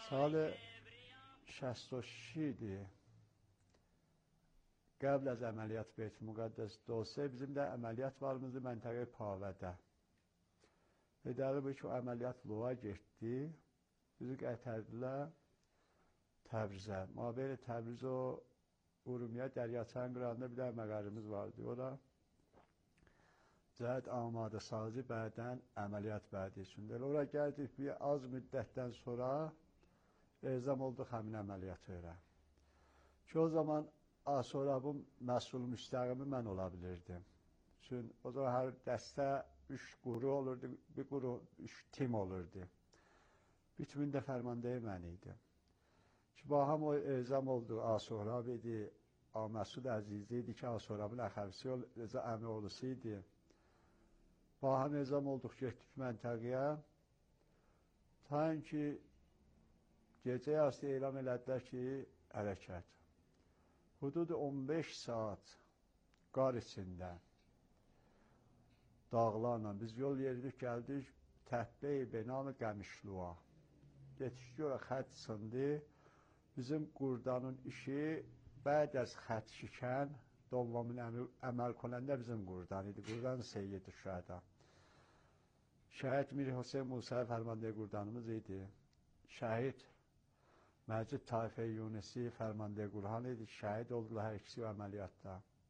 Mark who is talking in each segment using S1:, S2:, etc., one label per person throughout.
S1: سال 66 idi. Qəbl az əməliyyat Beyt Müqəddəs Dose bizim də əməliyyat varımızdı məntəqə Pavədə. Və dəli bu ki, o əməliyyat Luğa getdi. Bizi qətərdilər Təbrizə. Mabeyli Təbriz o Urumiyə Dəryaçayın qırağında bir də məqarımız vardı. O da cəhət amadə sazı bədən əməliyyat bədi üçündür. Ora gəldik bir az müddətdən sonra ezam olduq həmin əməliyyatı öyrə. Ki o zaman sonra bu məsul müstəqimi mən ola bilirdim. Çünki o zaman hər dəstə 3 quru olurdu, bir quru 3 tim olurdu. Bütünündə fərmandeyi mən idim. Ki baham o ezam oldu, Asorab idi, Məsud Əzizi idi ki, Asorabın əxəvisi Reza Əmioğlusu idi. Baham ezam olduq, getdik məntəqəyə. Ta ki, gecə yarısı elan elədilər ki, hərəkət. Hudud 15 saat qar içində, dağlarla biz yol yeridik, gəldik Təpbəyi Benamı Qəmişluğa. Getdik yola xət sındı. Bizim qurdanın işi bəd az xət şikən, Dovvamın əməl konəndə bizim qurdan idi. Qurdan Seyyid-i Şəhədə. Şəhid Mir Hüseyin Musa fərmandeyi qurdanımız idi. Şəhid Məcid Tayfə Yunisi fərmandeyi qurhan idi. Şəhid oldular hər ikisi əməliyyatda.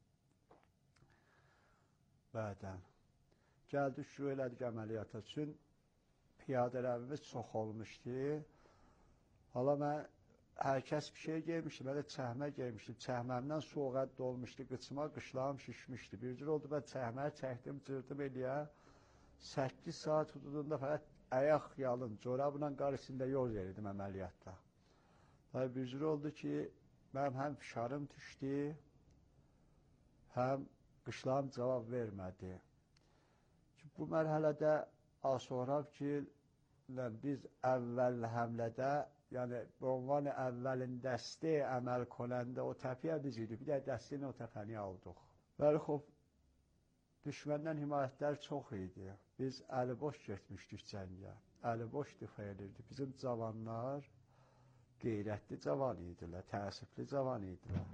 S1: Bədən. Gəldik, şüru elədik əməliyyata üçün. Piyadələrimiz çox olmuşdu. Hala mən hər kəs bir şey geymişdim, mən də çəhmə geymişdim. Çəhməmdən soğuq dolmuşdu, qıçıma qışlağım şişmişdi. Bir cür oldu, mən çəhməyi çəkdim, cırdım eləyə. 8 saat hududunda fəqət ayaq yalın, corabla qar içində yol verirdim əməliyyatda. Tabii bir cür oldu ki, mənim həm fişarım düşdü, həm qışlağım cavab vermədi. Bu mərhələdə Asorab ki, biz əvvəl həmlədə, yəni bu ünvanı əvvəlin dəsti əməl konəndə o təpiyə biz idik, bir də dəstini o təpəni aldıq. Bəli, xob, düşməndən himayətlər çox idi. Biz əliboş getmişdik cəngə, əliboş difa edirdik. Bizim cavanlar qeyrətli cavan idilər, təəssüflü cavan idilər.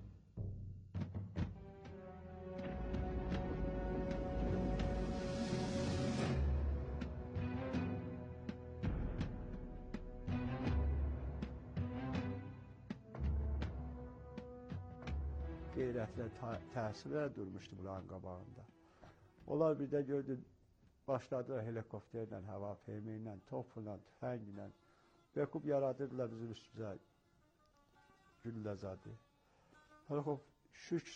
S1: Qeyrətlə, təsirlə durmuşdu buranın qabağında. Onlar bir də gördü, başladılar helikopterlə, hava peymi ilə, topla, tüfənglə. Bekub yaradırdılar bizim üstümüzə gülləzadı. Hələ şükür,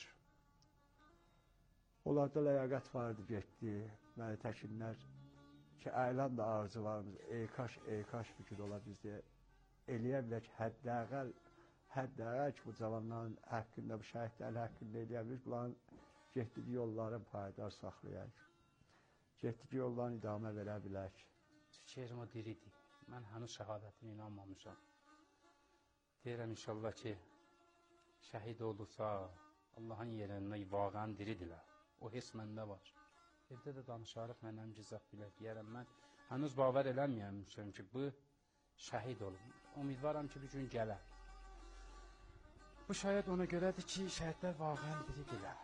S1: onlarda ləyaqət vardı, getdi. Məni təkinlər ki, əylan da arzularımız, eykaş fikir ola bizdə. Eləyə bilək, həddəqəl ki, bu cavanların haqqında, bu şəhidlərin haqqında eləyə bilir, bunların getdiyi yolların payidar saxlayaq. Getdiyi yolların idamə verə bilək.
S2: Şeirim o diridir. Mən hənuz şəhadətinə inanmamışam. Deyirəm inşallah ki, şəhid olursa, Allahın yerində vaqən diridirlər. O hiss məndə var. Evdə də danışarıq, mənəm gizaq bilək. Deyərəm, mən hənuz bavar eləməyəmişəm ki, bu şəhid olub. Umidvaram ki, bir gün gələr. Bu şayət ona görədir ki, şəhidlər vaqən diridirlər.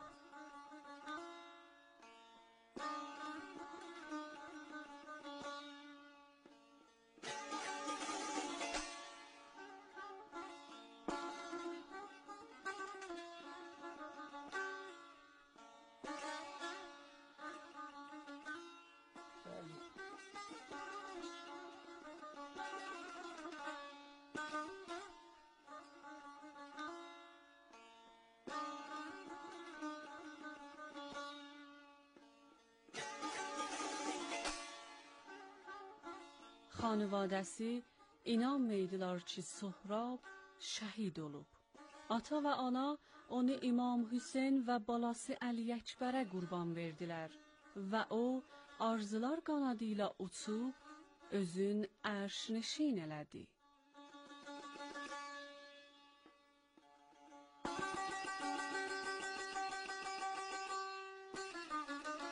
S3: Xanivadəsi inanmaydılar ki, Sohrab şəhid olub. Ata və ana onu İmam Hüseyn və balası Əli Əkbərə qurban verdilər və o arzular qanadı ilə uçub özün ərş-nişin elədi.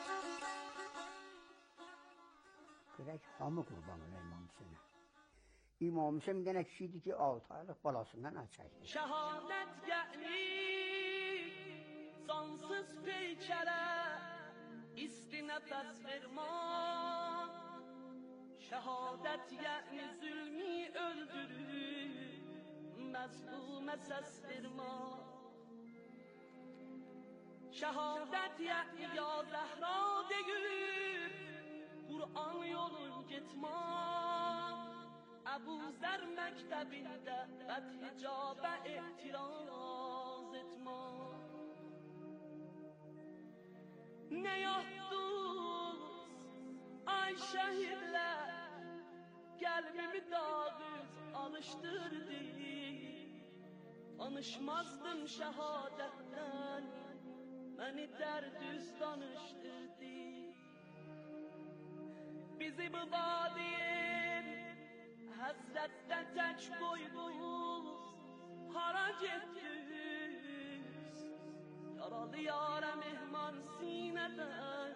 S4: Görək hamı qurban ola İmam Hüseynə. İmam Hüseyin bir dənə kişi idi ki, 6 aylıq balasından əl çəkdi.
S5: Şehadet yani sonsuz peykere isti nefes verman. Şehadet yani zulmü öldürür, mezlume ses verman. Şehadet yani ya Zehra deyir, Kur'an yolun gitman. Ebu Zer mektebinde bet hicabe itiraz etma. Ne yaptınız ay şehirler, gelmemi dağız alıştırdı. Tanışmazdım şehadetten, beni derdüz tanıştırdı. Bizi bu vadiyin Hazretten teç koydunuz, harac ettiniz. Yaralı yâre mehman sineden,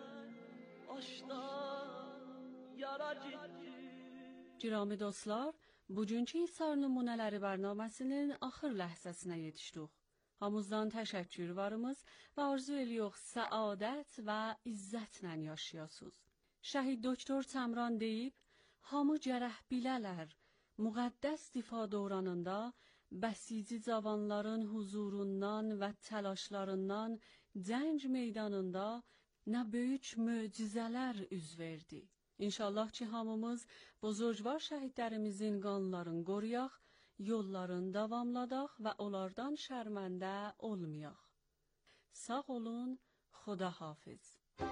S5: aşdan yarac ettiniz.
S3: Girami dostlar, bugünkü İsar nümunələri bərnaməsinin axır ləhzəsinə yetişdik. Hamımızdan təşəkkür varımız və arzu edirik səadət və izzətlə yaşayasınız. Şəhid doktor Təmran deyib, hamı gərək bilələr, müqəddəs difa dövranında bəsici cavanların huzurundan və təlaşlarından cəng meydanında nə böyük möcüzələr üz verdi. İnşallah ki, hamımız buzurgvar şəhidlərimizin qanlarını qoruyaq, yollarını davamladaq və onlardan şərməndə olmayaq. Sağ olun, Xuda hafiz.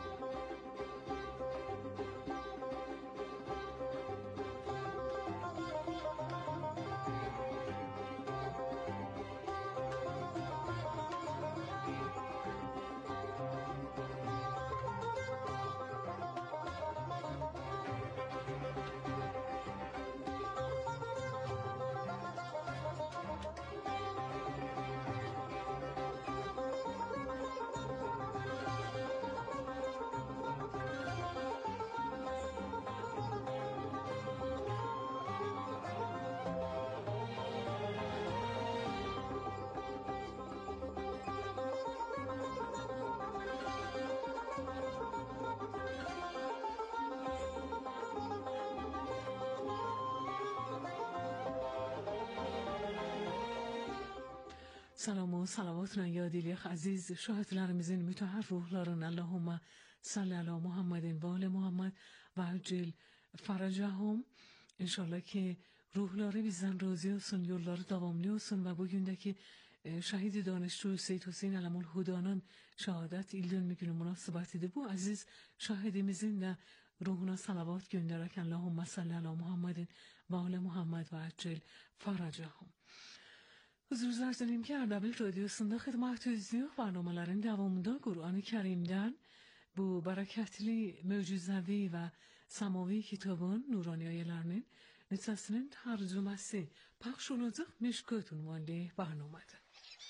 S6: Salam و salavatla yadilik aziz şahitlerimizin mütahhar ruhlarına Allahümme salli ala Muhammedin ve ale Muhammed ve acil faracahum. İnşallah ki ruhları bizden razı olsun, yolları devamlı olsun ve bugündeki şahidi danışçu Seyyid Hüseyin Alamulhuda'nın şehadet ildönümü günü münasebetidir. Bu aziz şahidimizin de ruhuna salavat göndererek Allahümme salli ala Muhammedin ve ale Muhammed ve acil faracahum. Huzur arz edeyim ki Erdebil Radyosu'nda xidmətinizdəyik. Barnamələrin davamında Qur'an-ı Kərimdən bu bərəkətli, möcüzəvi və samavi kitabın nurani ayələrinin neçəsinin tərcüməsi pəxş olacaq Meşkat ünvanlı barnamədir.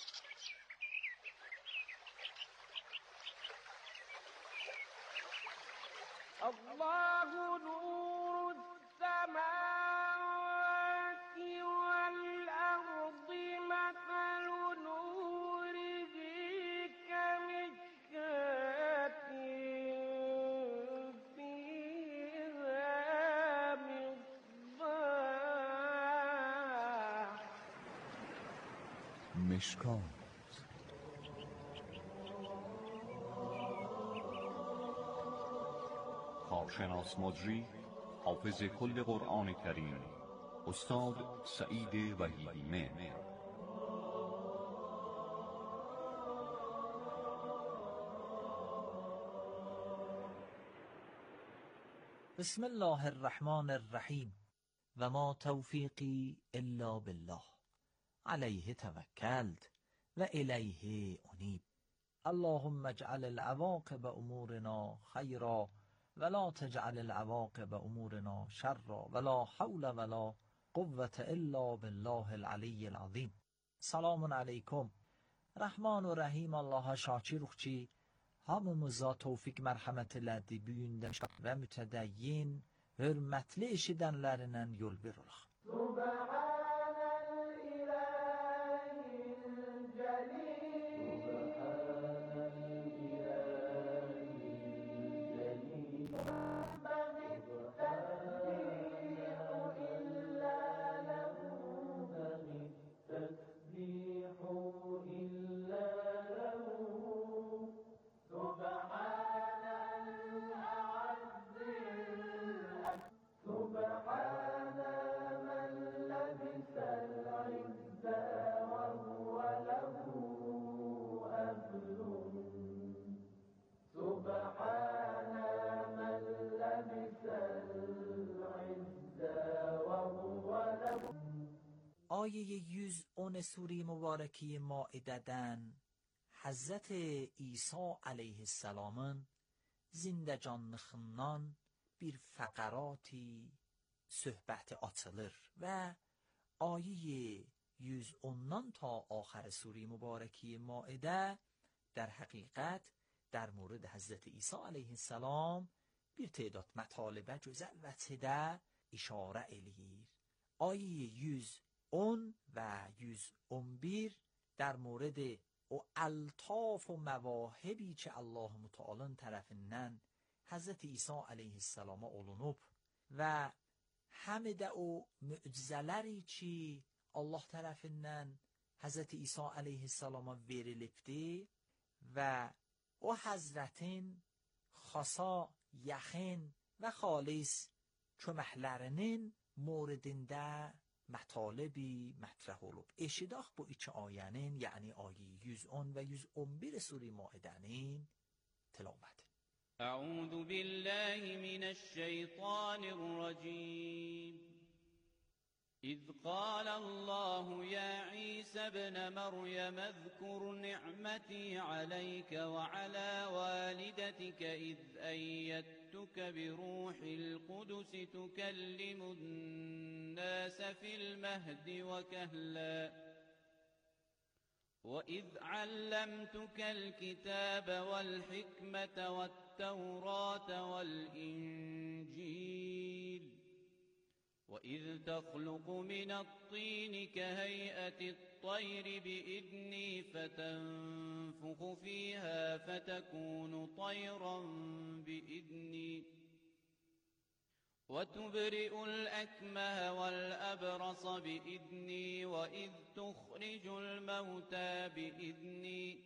S5: Allahu nurus semâvâti vel ardı meselu nurihi kemişkâtin fîhâ misbâh.
S7: مشکات کارشناس مجری حافظ کل قرآن کریم استاد سعید وحیدی مهر.
S8: بسم الله الرحمن الرحیم و ما توفیقی الا بالله علیه توکلت و الیه انیب. اللهم اجعل العواقب امورنا خیرا ولا تجعل العواقب امورنا شرا ولا حول ولا قوة الا بالله العلی العظیم. سلام علیکم. Rəhman və Rəhim Allaha şakir ki, hamımıza tevfik mərhəmət elədi, büyündə və mütədəyyin, hörmətli eşidənlərindən yol veririk. آیه 110 سوره مبارکی مائده'den Hazreti İsa aleyhisselamın zindəcanlığından bir fəqərati söhbəti açılır və ayə 110'dan ta آخر سوره مبارکی مائده در حقیقت در مورد حضرت عیسی علیه السلام bir تعداد مطالبه gözəl vəçədə işarə eləyir. Ayə 110 و 111 در مورد o الطاف و مواهبی ki Allah Müteala'nın tərəfindən Həzrət İsa aleyhisselama olunub və həm də o möcüzələri ki Allah tərəfindən Həzrət İsa aleyhisselama verilibdi və o Həzrətin xasa, yaxın və xalis köməklərinin moridində mətalibi mətrəh olub. Eşidaq bu iki ayənin, yəni ayə 110 və 111 sure Maidənin tilavəti.
S9: أعوذ بالله من الشيطان الرجيم إذ قال الله يا عيسى ابن مريم اذكر نعمتي عليك وعلى والدتك إذ أيدتك بروح القدس تكلم الناس في المهد وكهلا وإذ علمتك الكتاب والحكمة والتوراة والإنجيل وإذ تخلق من الطين كهيئة الطير بإذني فتنفخ فيها فتكون طيرا بإذني وتبرئ الأكمه والأبرص بإذني وإذ تخرج الموتى بإذني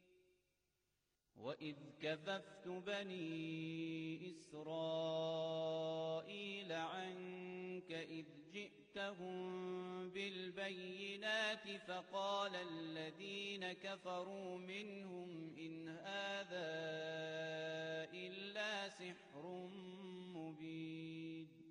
S9: وإذ كففت بني إسرائيل عنك إذ جئتهم بالبينات فقال الذين كفروا منهم إن هذا إلا سحر مبين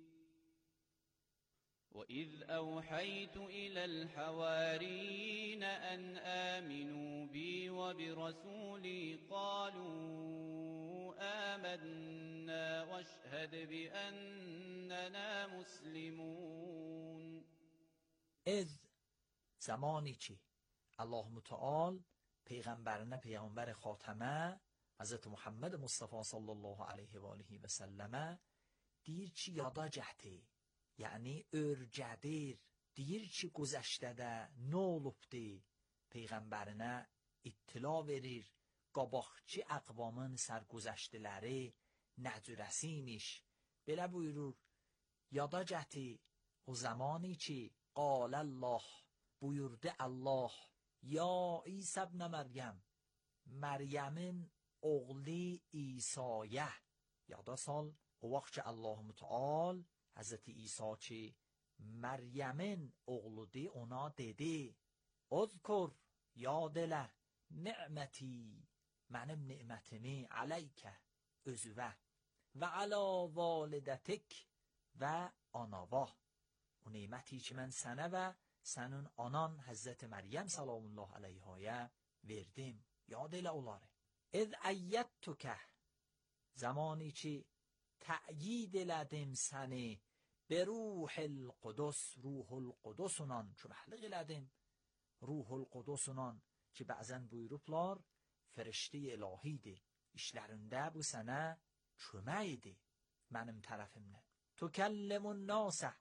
S9: وإذ أوحيت إلى الحواريين أن آمنوا بي وبرسولي قالوا آمنا واشهد بأننا مسلمون.
S8: اذ زمانی که الله متعال پیغمبر خاتمه حضرت محمد مصطفی صلی الله علیه و آله و سلمه دیر چی یادا جهته، یعنی örgədir, deyir ki, güzəştədə nə olubdi, Peyğəmbərinə ittila verir, qabaqçı əqvamın sərgüzəştləri nəcürəsi imiş. Belə buyurur, yada gəti o zamani ki, qalallah, buyurdu Allah, ya İsa ibn Məryəm, Məryəmin oğlu İsa'ya, yada sal, o vaxt ki Allah Müteal Hazreti İsa ki Məryəmin oğludur, ona dedi, Uzkur, yad elə, ni'məti, mənim ni'mətimi aleykə, özüvə, və alə validətik və anava. O ni'məti ki mən sənə və sənin anan Hazreti Məryəm salamullah aleyhaya verdim, yad elə onları. İz əyyədtükə, zamani ki تأیید elədim səni به روح القدس، روح القدسundan köməklik elədim. Ruhul Qudusundan ki bəzən buyurublar fəriştə ilahidir. İşlərində bu sənə kömək idi mənim tərəfimdən. Tukallimun nas,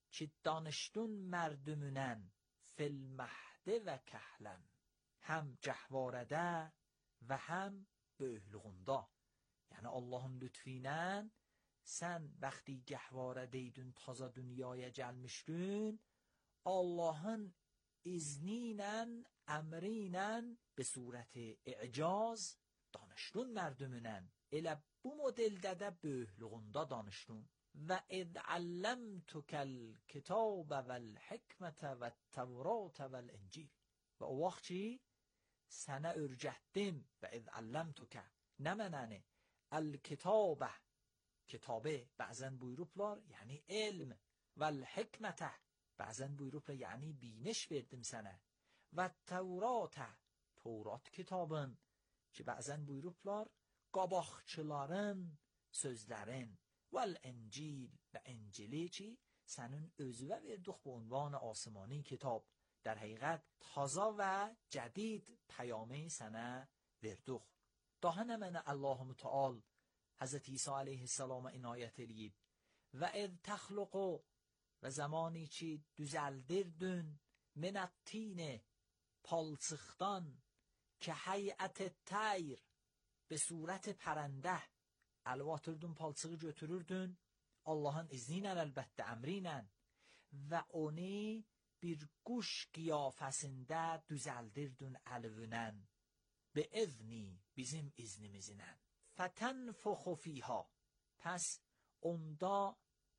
S8: çi danıştun merdümünen fil mehde ve kehlen. Hem cehvarede ve hem böylüğunda. Yani Allah'ın lütfiyle sen vakti cehvaredeydün, taza dünyaya gelmiştin, Allah'ın izniyle, emriyle به صورت اعجاز danıştın merdümünen. Elə bu modelde de böyüklüğünde danıştın. Ve اذ علمتك الكتاب والحكمة والتوراة والإنجيل. Ve o vakti sana örcettim. Ve اذ علمتك. Ne menane? الكتاب. Kitabı bazen buyuruplar yani ilm. والحكمة. Bazen buyuruplar yani biniş verdim sana. Ve Tevrat'a. Tevrat kitabın ki bazen buyuruplar qabaqçıların sözlərin vel encil ve encili ki senin özüve verdik bu unvan asmani kitab در حقیقت تازه و جدید پیامه سنه verdik. Daha ne mene Allah Müteal Hz. İsa aleyhisselam inayet eləyib ve اذ تخلق ve zamani ki düzeldirdün minəttine palçıqdan که هیئت تیر به صورت پرنده الواتردون پالçığı götürürdün Allah'ın izniyle elbette emriyle ve onu bir kuş kıyafesinde düzeldirdün elvünen به اذنی bizim iznimizle فتنفخ فیها pes onda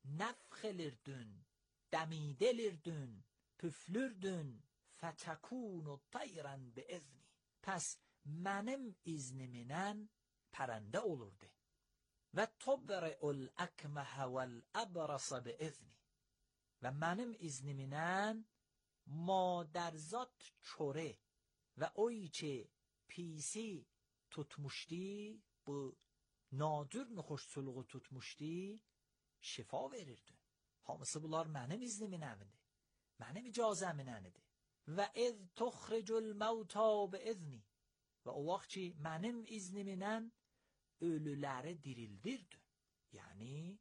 S8: nefxelirdün demidelirdün püflürdün فتکون طیرا بإذنی pes benim iznimle perende olurdu. Ve tubri'ul ekmehe vel ebrasa bi'izni. Ve benim iznimle maderzat çöre ve oyi ki pisi tutmuşti, bu nadir nüxuşsuluğu tutmuşti, şifa verirdi. Hamısı bunlar benim iznimlendi. Benim icazemlendi. Ve iz tuhricul mevta bi'izni. Ve o vakti benim iznimle ölüleri dirildirdin. Yani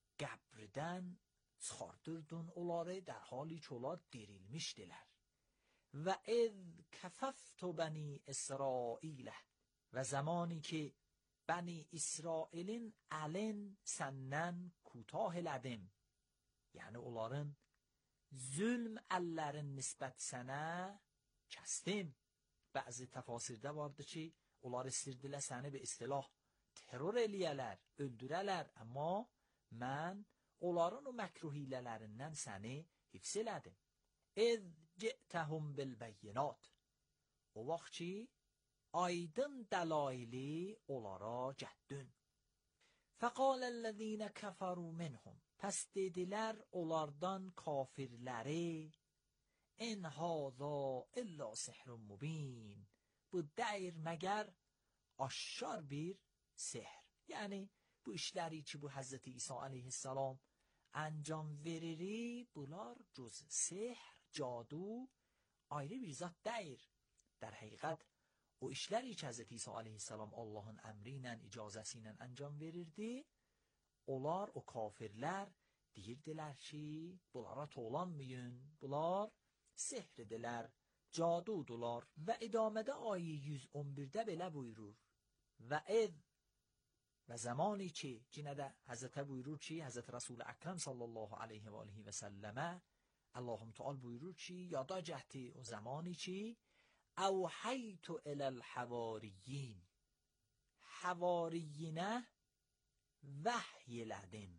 S8: qəbrdən çıxardırdın onları der hali ki onlar dirilmişdiler. Ve iz kefeftu bani İsrailə. Ve zamani ki bani İsrail'in əlin səndən kutah elədim. Yani onların zulm əllərin nisbət sənə kəstim. Bazı tefasirde vardı ki onlar istirdilər səni bir istilah terör eləyələr, öldürələr. Ama mən onların o məkruh hilələrindən səni hifz elədim. İz ci'təhum bil bəyinat. O vaxt ki aydın dəlaili onlara gəldin. Fəqaləl-ləzīnə kəfəru minhum. Pəs dedilər onlardan kafirləri in hâzâ illa sihrun mubin. Bu deyir məgər aşkar bir sihr. Yani bu işleri ki bu Hazreti İsa aleyhisselam انجام veririk bunlar cüz sihr, cadu ayrı bir zat deyir. در حقیقت o işleri ki Hazreti İsa aleyhisselam Allah'ın emriyle, icazesiyle enjam verirdi. Onlar o kafirler deyirdiler ki bunlara toğlanmayın, bunlar sihridiler, cadudular. Ve idamede ayı 111'de belə buyurur. Ve ev ve zamani ki yine de Hazreti buyurur ki Hazreti Resul-i Ekrem sallallahu aleyhi ve aleyhi ve selleme Allah'ım Teala buyurur ki yada cehdi o zamani ki اوحیت الی الحواریین havariyine vahyeledim.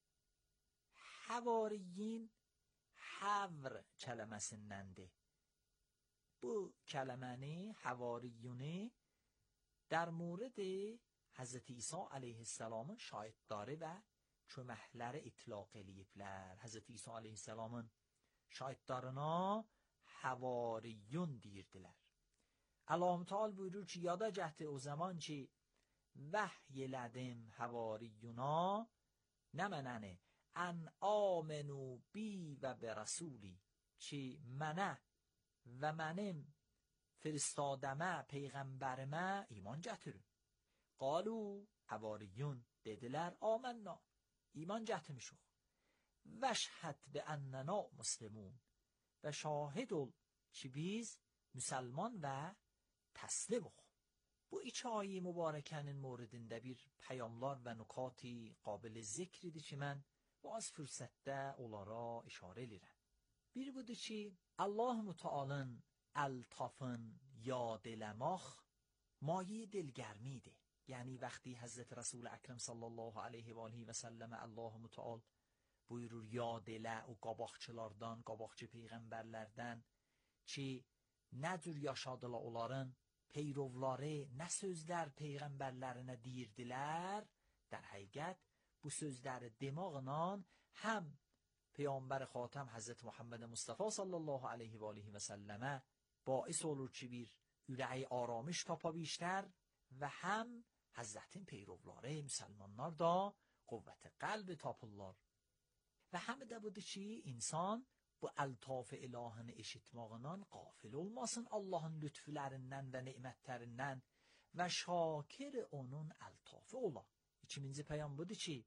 S8: Havariyin havr kelimesindendi. Bu kelimeni havariyuni در مورد Hz. İsa aleyhisselamın şahitleri ve köməkləri itlaq eləyiblər. Hz. İsa aleyhisselamın şahitlerine havariyun deyirdilər. Allah Teala buyurur ki yada cəhdi o zaman ki vahy elədim havariyuna nə mənəni ən amenu bi və bi rasuli ki mənə və mənim فرستادمه پیغمبرمه ایمان gətirin. قالو havariyun dediler آمنا ایمان gətirmişik. وشهد بأننا مسلمون و şahid ol ki biz Müslüman ve təslim. Bu iki ayi mübarekenin moridinde bir peyamlar ve nukati qabil zikridir ki mən bu az fürsette onlara işare edirəm. Bir budur ki Allah-u Teala'nın eltafın yad eləmək mayi dilgərmidir. Yani vaqti Hazreti Resul Ekrem sallallahu aleyhi ve aleyhi ve selleme Allah-u Teala buyurur yad elə o qabaqçılardan, qabaqçı peyğəmbərlərdən ki nə cür yaşadılar onların peyrovları, nə sözlər peyğəmbərlərinə deyirdilər. در həqiqət bu sözləri demağla həm Peyğəmbər xatəm Hazreti Muhammed Mustafa sallallahu aleyhi ve aleyhi ve selleme باعث olur ki bir ürəyi aramış tapa بیشتر və həm Hazretin peyrovları Müslümanlar da quvvət qəlb tapırlar. Və həm də budur ki insan bu eltaf ilahını eşitmağından qafil olmasın Allah'ın lütflərindən və nemətlərindən və şakir onun eltafı ola. İkinci peyam budur ki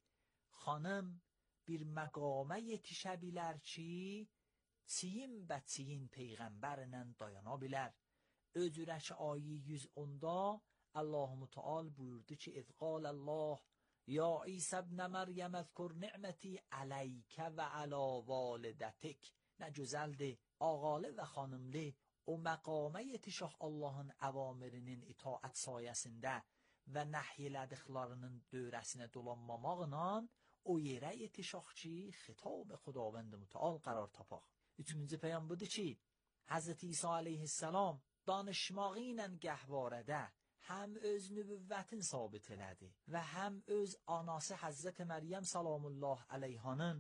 S8: xanım bir məqamə yetişə bilər ki çiyin və çiyin peyğəmbərlə dayana bilər. Öcürəki ayi 110'da Allah-u Teala buyurdu ki اذ قال الله یا عیسی ابن مریم اذکر نعمتی علیک و علی والدتک. Nə gözəldir, ağalı və xanımlı o məqamə yetişək Allahın əvamirinin itaət sayəsində və nəhyələdiklərinin dövrəsinə dolanmamaqla o yerə yetişək ki, xitab Xudavənd Mütəal qərar tapaq. Üçüncü peyam budur ki, Hazreti İsa aleyhisselam danışmağı ilə gəhvarədə həm öz nübüvvətin sabit elədi və həm öz anası Hazreti Məryəm salamullah aleyhanın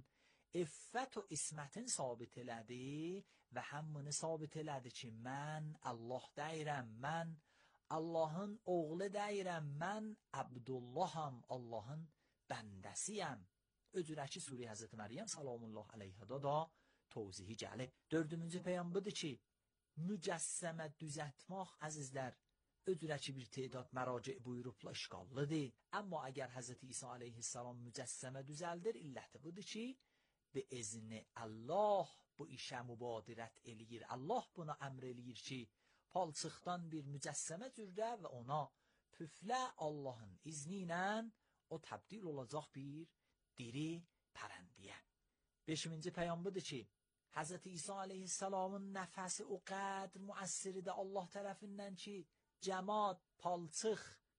S8: iffət و ismətin sabit elədi və həm bunu sabit elədi ki mən Allah deyirəm, mən Allahın oğlu deyirəm, mən Abdullaham, Allahın bəndəsiyəm. Öcürəki Suriye Hazreti Məryəm salamullah aleyhada da توضیحی gəlib. Dördüncü peyam budur ki mücəssəmə düzəltmək əzizlər öcürəki bir تعداد məraciə buyurubla işqallıdır. Amma əgər Hazreti İsa aleyhisselam mücəssəmə düzəldir, illəti budur ki به اذن Allah bu işə mübadirət eləyir. Allah buna əmr eləyir ki palçıqdan bir mücəssəmə cürdə və ona püflə Allahın izni ilə o təbdil olacaq bir diri pərəndiyə. Beşinci peyam budur ki Hazreti İsa aleyhisselamın nəfəsi o qədr müəssiridir Allah tərəfindən ki cəmaat palçıq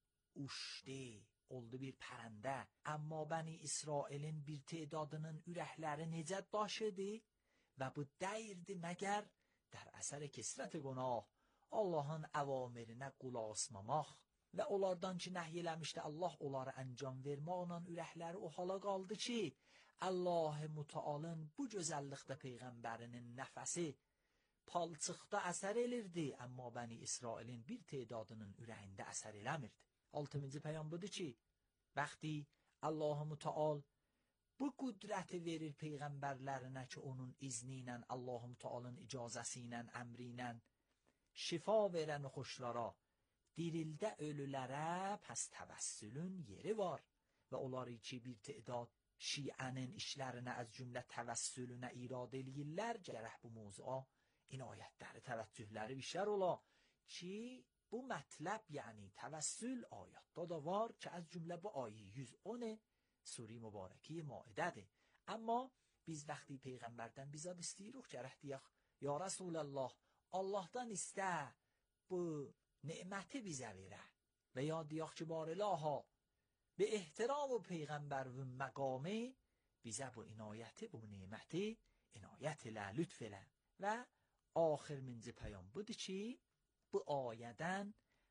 S8: uçdu. Oldu bir pərəndə. Amma Bəni İsrailin bir تعدادının ürəkləri necə daşıdı və bu dəyirdi məgər در əsər kəsrət günah Allahın əvamirinə qulaq asmamaq və onlardan ki nəhy eləmişdi Allah onları əncam verməklə ürəkləri o hala qaldı ki Allah-u Mütəalın bu gözəllikdə peyğəmbərinin nəfəsi palçıqda əsər elirdi, amma Bəni İsrailin bir تعدادının ürəyində əsər eləmirdi. Altıncı peyam budur ki vəxti Allah-u Mütəal bu qüdrəti verir peyğəmbərlərinə ki onun izni ilə Allah-u Mütəalın icazəsi ilə, əmri ilə şifa verən xoşlara dirildə ölülərə pəs təvəssülün yeri var və onları ki bir تعداد şiənin işlərinə az cümlə təvəssülünə irad eləyirlər. Gərək bu mövzuğa inayətləri, təvəccühləri bişər ola ki bu mətləb yəni təvəssül ayətdə da var ki az cümlə bu ayə 110 Sure mübarəki Maidədir. Amma biz vəxti peyğəmbərdən bizad istəyirik gərək deyək ya Rasulallah Allahdan istə bu neməti bizə verə və ya deyək ki barəlaha به احترام و پیغمبر و مقامه bizə bu inayəti, bu neməti inayət ilə, lütf elə. Və axırıncı peyam budur ki bu ayədən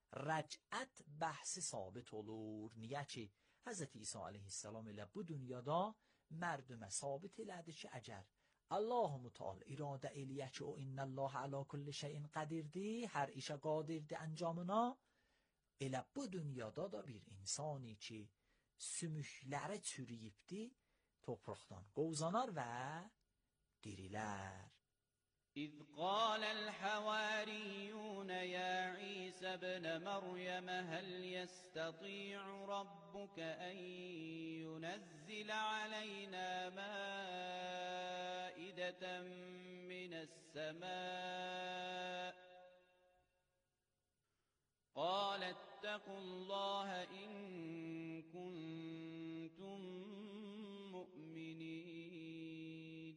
S8: rəcət bəhsi sabit olur. Niyə ki Hazreti İsa aleyhisselam ilə bu dünyada mərdümə sabit elədi ki əgər Allah-u Mütəal iradə eləyə ki o innəllah alə kulli şeyin qadirdir, hər işə qadirdir əncamına, elə bu dünyada da bir insani ki sümükləri çürüyübdi topraqdan qovzanar və dirilər.
S9: إذ قال الحواريون يا عيسى ابن مريم هل يستطيع ربك أن ينزل علينا مائدة من السماء قال اتقوا الله إن كنتم مؤمنين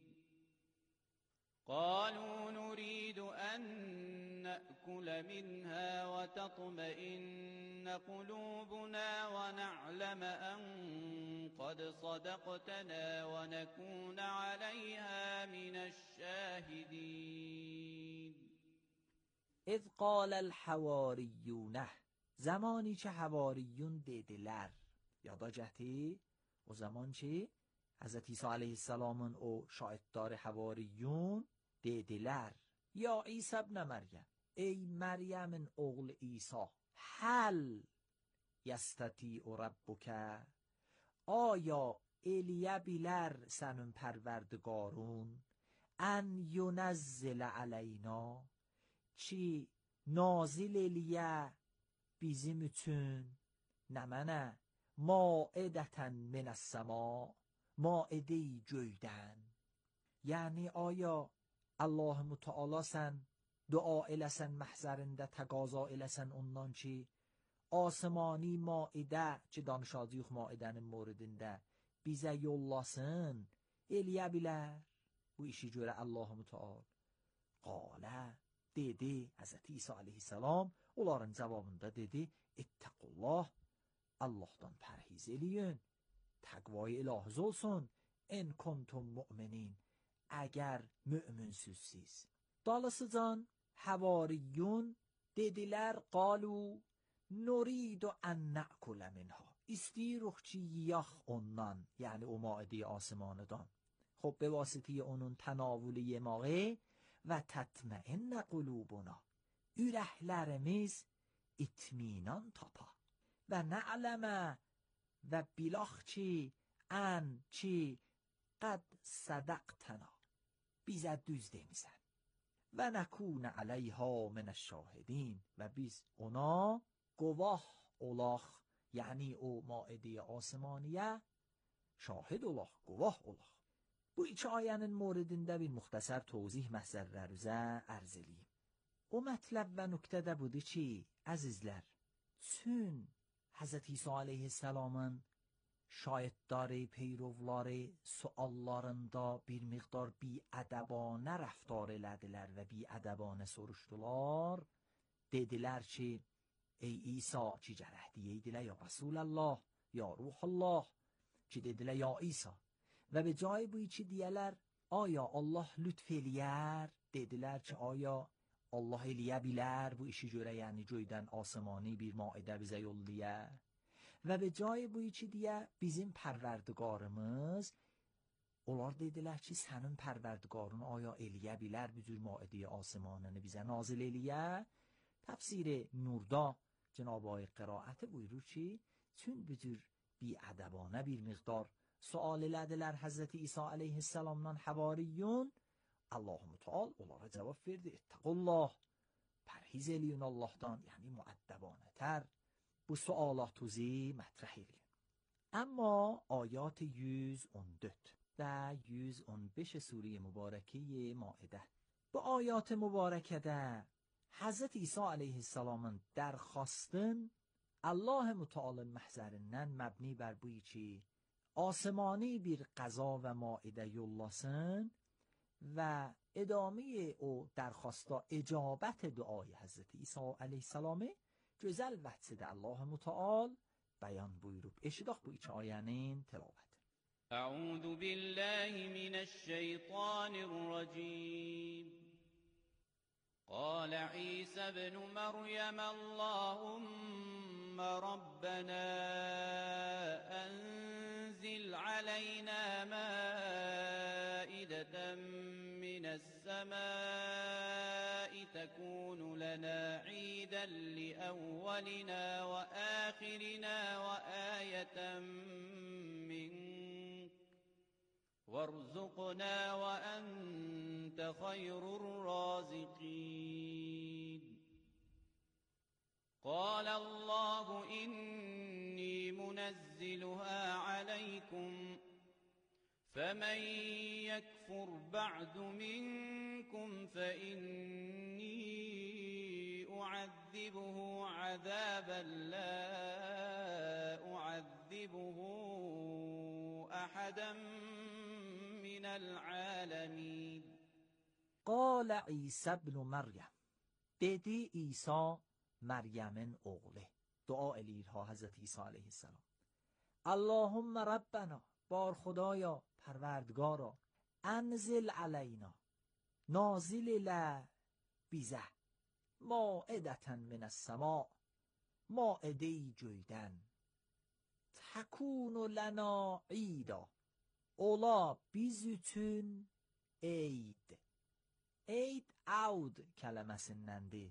S9: قالوا نريد أن نأكل منها وتطمئن قلوبنا ونعلم أن قد صدقتنا ونكون عليها من الشاهدين
S8: اذ قال الحواریون زمانی که حواریون dediler yada cəhdi o zaman ki Hz. İsa aleyhisselamın o şahitdar havariyun dediler ya İsa ibn Meryem ey Meryem'in oğlu İsa hal yestati'u rabbuke آیا الیه بیلر سنون پروردگارون ان ینزل علینا چی نازل الیه bizim üçün nə mənə maidətən minəs-səma maideyi göydən yəni aya Allah Müteala sən dua eləsən məhzərində təqaza eləsən ondan ki asmani maidə ki danışacağıq maidənin moridində bizə yollasın eləyə bilər bu işi görə Allah Müteala qalə dedi Hz. İsa aleyhisselam onların cavabında dedi ittəqullah Allah'tan pərhiz eləyin təqvayı ilahız olsun en kuntum mu'minin əgər mü'minsüzsiz dalısıcan havariyun dediler qalu nuridu en na'kule minha istiruq ki yiyah ondan yani o maide asmanıdan خب به واسطه onun tənavülü yemağı və tətməinnə qulubuna ürəklərimiz itminan tapa və nə'ləmə və bilaq ki ən ki qad sədəqtəna bizə düz demisən və nəkunə əleyha minəş-şahidin və biz ona qovah olaq yəni o maide asmaniyə şahid olaq qovah olaq bu iki ayənin moridində bir müxtəsər tozih məsələlərə ərz eləyim. O mətləb və nöqtə də budur ki, əzizlər, çün Hz. İsa aleyhisselamın şahidləri, peyrovları suallarında bir miqdar biədəbanə rəftar elədilər və biədəbanə soruşdular. Dedilər ki, ey İsa ki gərək deyəydilər ya Rasulallah, ya Ruhallah ki dedilər ya İsa. Və به جای بوی چی دییلر آیا Allah lütf eləyər dedilər ki آیا Allah eləyə bilər bu işi görə yəni göydən asmani bir maidə bizə yollayər və به جای بوی çi deyə bizim pərverdigarımız onlar dedilər ki sənin pərverdigarın آیا eləyə bilər bu cür maidə asmanını bizə nazil eləyə təfsir nurda Cenab-ı Hak qiraəti buyurur ki çün bu cür biədəbanə bir miqdar sual elədilər Hz. İsa aleyhisselamdan havariyun Allah Müteal onlara cavab verdi ittəqullah pərhiz eləyin Allah'tan yəni müəddəbanətər bu sualatuzi mətrəh eləyin amma ayat 114 və 115 sure mübarəkə maidə bu ayat mübarəkədə Hz. İsa aleyhisselamın dərxastın Allah Müteal'ın məhzərindən məbni bər bu ki آسمانی bir قضا و مائده یولاسن و ادامه او درخواستا اجابت دعای حضرت عیسی علیه السلام güzel vətsədə Allah Müteal bəyan buyurub. Eşidək bu iki ayənin tilavət.
S9: أعوذ بالله من الشيطان الرجيم قال عيسى ابن مريم اللهم ربنا أنزل علينا مائدة من السماء تكون لنا عيدا لأولنا وآخرنا وآية منك وارزقنا وأنت خير الرازقين ينزلها عليكم فمن يكفر بعد منكم فإني أعذبه عذابا لا أعذبه أحدا من العالمين.
S8: قال عیسی ابن مریم، dedi İsa Meryem'in oğlu. Dua eləyir Hazreti İsa aleyhisselam. Allahümme Rabbena، بار خدایا پروردگارا، انزل علینا، نازل ل بیزه، مائدة من السماء، مائده‌ای جویدن، تکون لنا عیدا، ola biz üçün eyd. Eyd aud kələməsindendir.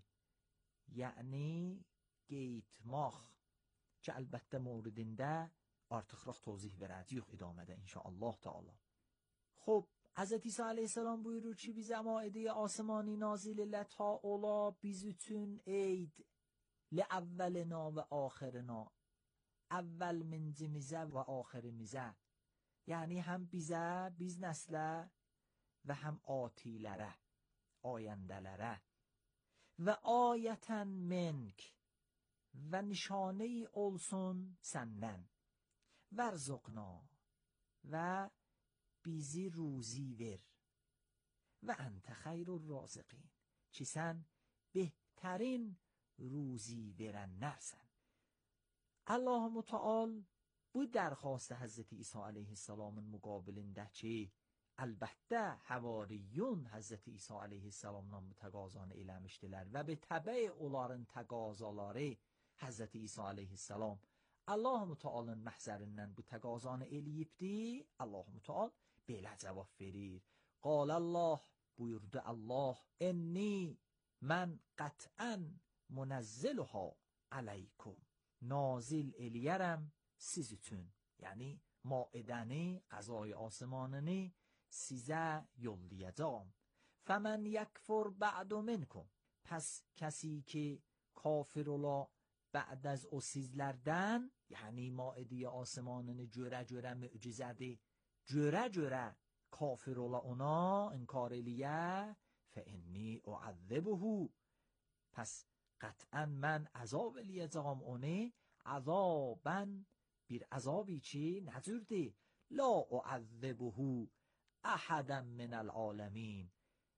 S8: Yəni qeytmaq ki əlbəttə موردində artıqraq tozih verəcəyik idamede inşallah Teala. خب Hz. İsa aleyhisselam buyurur ki bize maiده آسمانی نازل تا اولا بیزتون اید لأولنا و آخرنا، اول منزimize و آخرimize، یعنی هم bize biz nesle ve hem atilere آینdelere ve ayeten menk ve nişane olsun senden ورزقنا و bizi روزی ver و انت خیر الرازقین، چی sen بهترین روزی verenlersen. Allah متعال bu درخواست Hazreti İsa aleyhisselamın muqabilində ki, əlbəttə havariyun Hazreti İsa aleyhisselamdan bu təqazanı eləmişdilər və bir təbəi onların təqazaları Hazreti İsa aleyhisselam Allah Teala'nın məhzərindən bu təqazanı eləyibdi. Allah Teala belə cavab verir. Qal Allah, buyurdu Allah, enni mən qətən munəzzilha aleykum, nazil eləyərəm siz üçün. Yəni maidəni, qəzای آسمانını sizə yollayacağım. فَمَنْ يَكْفُرْ بَعْدُ مِنْكُمْ، پس کسی که kafir ola بعد از o sizlərdən, yəni maidə آسمانını görə mücizədir, görə kafir ola ona, inkar eləyə, فَإِنِّي أُعَذِّبُهُ، پس قطعا من عذاب eləyəcəm onu، عذابا bir عذابی ki necürdür، لا أُعَذِّبُهُ أحدا من العالمین،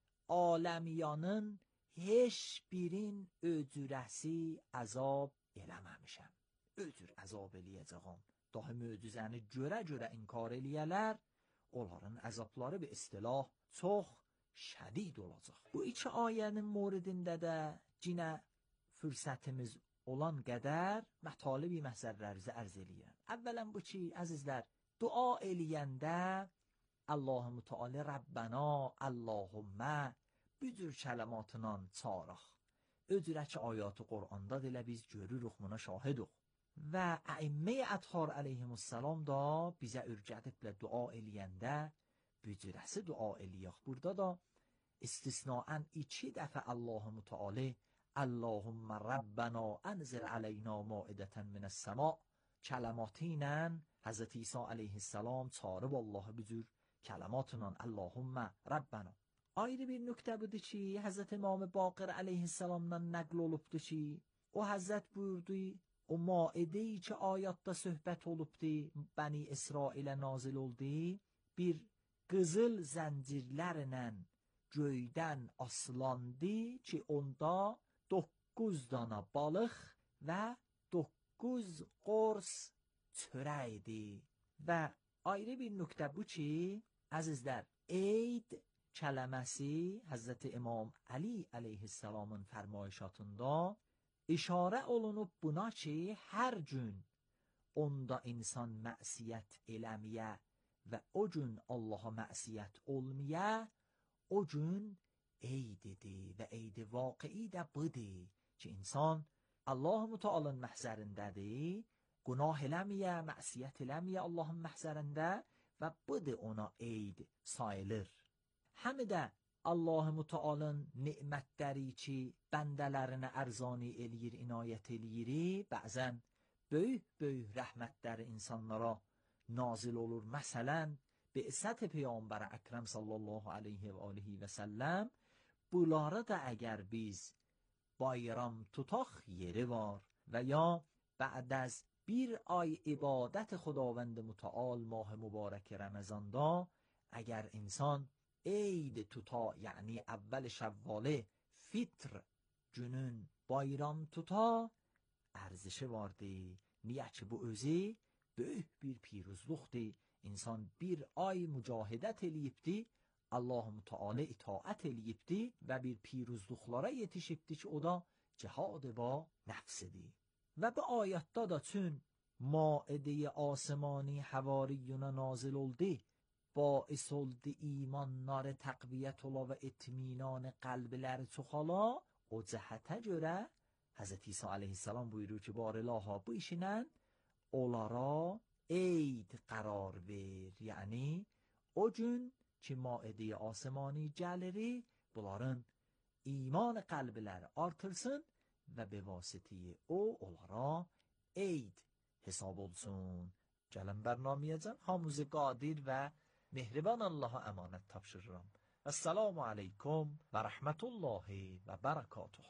S8: alamiyanın heç birin öcürəsi azab eləməmişəm. Öcür azab eləyəcəm. Daha möcüzəni görə inkar eləyələr, onların əzabları bir istilah çox şədid olacaq. Bu iki ayənin moridində də cinə fürsətimiz olan qədər mətalibi məsələlərinizi ərz eləyirəm. Əvvələn bu ki, əzizlər, dua eləyəndə Allah-u Teala Rabbena, Allahümmə bu cür kələmatından çağıraq. Öcürə ki ayatı Qur'anda dilə biz görürük, buna şahiduq. Və əimmə ətxar əleyhimussalam da bizə ürgədiblə dua eləyəndə bu cürəsi dua eləyək. Burada da istisnaən 2 dəfə Allah-u Teala Allahümmə Rabbena enzil aleyna maideten minəs-səma kələmatı ilə Hz. İsa aleyhisselam çağırıb Allah'ı bu cür kələmatla Allahümmə Rabbena. Ayrı bir nöqtə budur ki, Hz. İmam Baqir aleyhisselamdan nəql olubdur ki, o Həzrət buyurdu, o maideyi ki ayatda söhbət olubdu, Bəni İsrailə nazil oldu, bir qızıl zəncirlərlə göydən aslandı ki, onda 9 dana balıq və 9 qors çörəkdir. Və ayrı bir nöqtə bu ki, əzizlər, eyd kələməsi Hz. İmam Ali aleyhisselamın fərmayişatında işarə olunub buna ki, hər gün onda insan məsiyyət eləməyə və o gün Allaha məsiyyət olmaya, o gün eydidir və eydi vaqi'i də budur ki, insan Allah-u Teala'nın məhzərindədir, günah eləməyə, məsiyyət eləməyə Allahın məhzərində və budur ona eyd sayılır. Həm də Allah-u Teala'nın nemətləri ki, bəndələrinə ərzani eləyir, inayət eləyir, bəzən böyük rəhmətləri insanlara nazil olur. Məsələn, بعثت پیامبر اکرم صلی الله علیه و آله و سلم bunları da əgər biz bayram tutaq yeri var və ya بعد از bir ay ibadət خداوند متعال ماه مبارک رمضاندا اگر انسان عید tuta یعنی اول şəvvalı fitr günün bayram tuta ərزشi vardı. Niyə ki bu özü böyük bir piruzluqdur. İnsan bir ay mücahidət eləyibdi, Allah-u Teala itaət eləyibdi və bir piruzluqlara yetişibdi ki o da cihad با nefsidir. و به ayətdə da çün maidə آسمانی حواریون نازل oldu باعث oldu imanları təqviyyət ola və itminan qəlbləri çoxala. O cəhətə görə Həzrət İsa aleyhisselam buyurur ki barılaha bu işinən onlara eyd qərar ver. Yəni o gün ki maidə آسمانی gəlir bunların iman qəlbləri artırsın və به واسطه o onlara eyd hesab olsun. Gəlin bərnamiyəcəm hamımızı qadir və mehriban Allaha əmanət tapşırıram. Esselamu aleykum və rəhmətullahi və bərəkatuh.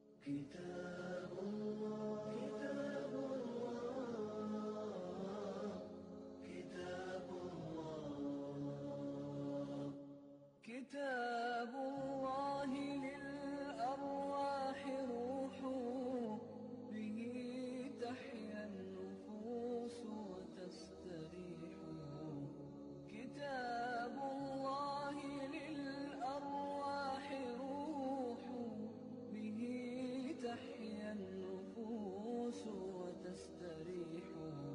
S10: كتاب الله للأرواح روح به تحيا النفوس وتستريح كتاب الله للأرواح روح به تحيا النفوس وتستريح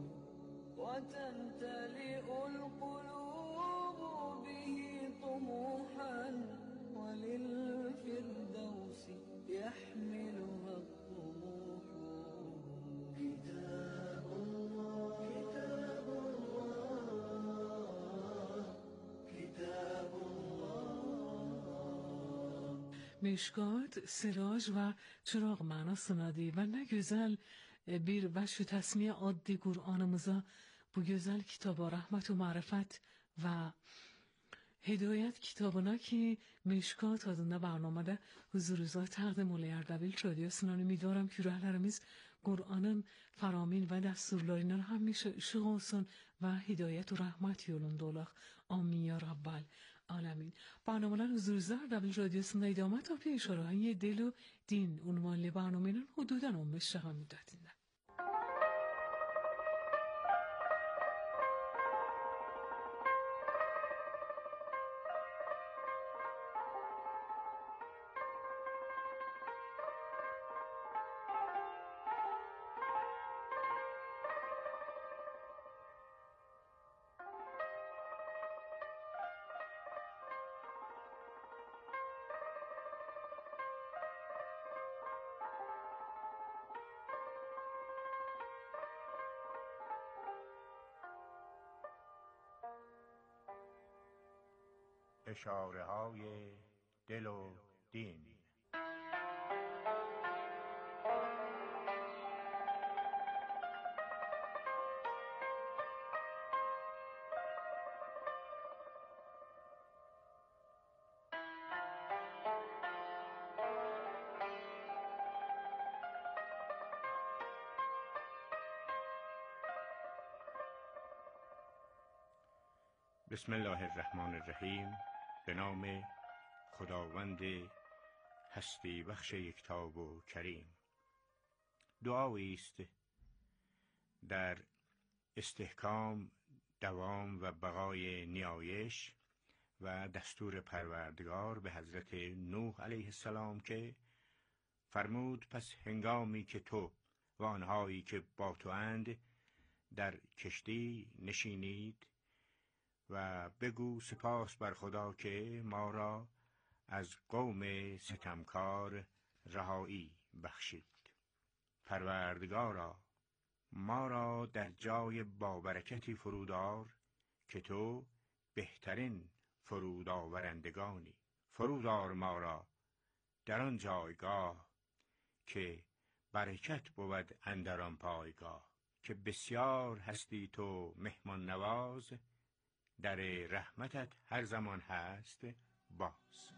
S10: وتمتلئ القلوب به طموحا وللفردوس يحملها الطموح كتاب الله كتاب الله كتاب الله.
S6: مشکات سراج و چراغ معنا sınadı ve ne güzel bir başı tasniye addi Kur'an'ımıza bu güzel kitaba rahmet ve marifet ve هدایت kitabına ki Meşkat adında برنامede huzurunuza təqdim olayı Erdebil Radyosu'ndan ümidiyorum ki ürəklərimiz Kur'an'ın faramin ve dəsturlarından həmişə ışıq olsun ve hidayet ve rahmet yolunda olaq. Amin ya Rabbal Alamin. برنامه‌lar huzurunuzda Erdebil Radyosu'nda idame tabi şarahı dil و din unvanlı برنامه‌nin hududan 15 dəqiqə müddətində.
S11: اشاره های دل و دین. بسم الله الرحمن الرحیم. به نام خداوند هستی بخش یکتاب و کریم. دعایی است در استحکام، دوام و بقای نیایش و دستور پروردگار به حضرت نوح علیه السلام که فرمود پس هنگامی که تو و آنهایی که با تو اند در کشتی نشینید و بگو سپاس بر خدا که ما را از قوم ستمکار رهایی بخشید. پروردگارا ما را در جای بابرکتی فرودار که تو بهترین فرود آورندگانی. فرودار ما را در آن جایگاه که برکت بود اندر آن پایگاه. که بسیار هستی تو مهمان نواز، در رحمتت هر زمان هست باز.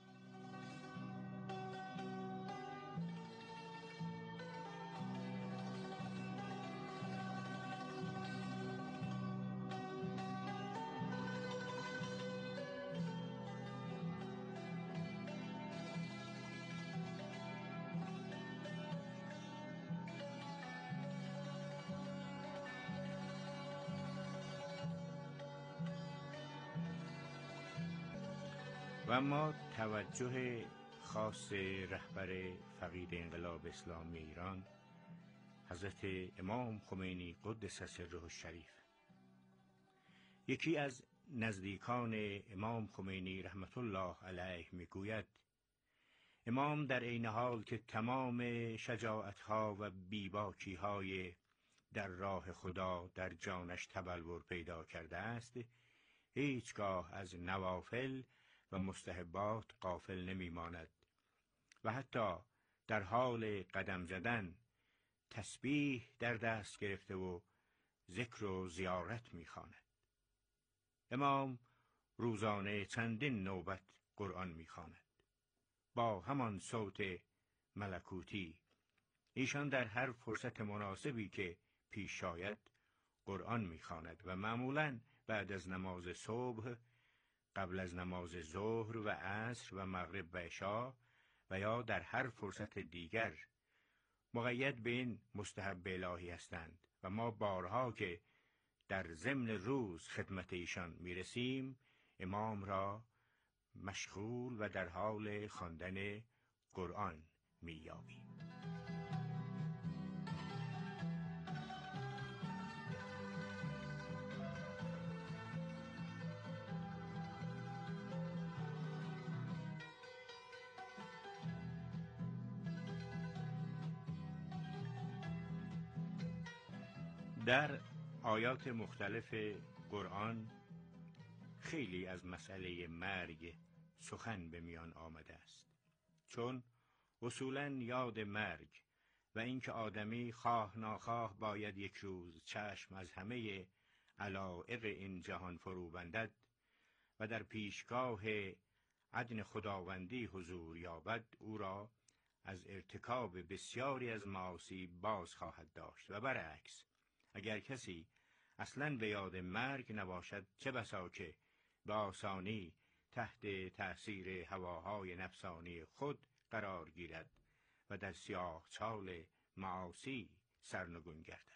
S11: و اما توجه خاص رهبر فقید انقلاب اسلامی ایران حضرت امام خمینی قدس سره الشریف. یکی از نزدیکان امام خمینی رحمت الله علیه میگوید امام در عین حال که تمام شجاعتها و بیباکیهای در راه خدا در جانش تبلور پیدا کرده است، هیچگاه از نوافل و مستحبات غافل نمی ماند و حتی در حال قدم زدن تسبیح در دست گرفته و ذکر و زیارت می خواند. امام روزانه چندین نوبت قرآن می خواند. با همان صوت ملکوتی ایشان در هر فرصت مناسبی که پیش آید قرآن می خواند و معمولاً بعد از نماز صبح، قبل از نماز ظهر و عصر و مغرب و عشا و یا در هر فرصت دیگر. مقید به این مستحب الهی هستند و ما بارها که در ضمن روز خدمت ایشان میرسیم امام را مشغول و در حال خواندن قرآن مییابیم. در آیات مختلف قرآن خیلی از مسئله مرگ سخن به میان آمده است، چون اصولاً یاد مرگ و اینکه آدمی خواه ناخواه باید یک روز چشم از همه علایق این جهان فرو بندد و در پیشگاه عدن خداوندی حضور یابد، او را از ارتکاب بسیاری از معاصی باز خواهد داشت و برعکس اگر کسی اصلاً به یاد مرگ نباشد چه بسا که به آسانی تحت تأثیر هواهای نفسانی خود قرار گیرد و در سیاهچال معاصی سرنگون گردد.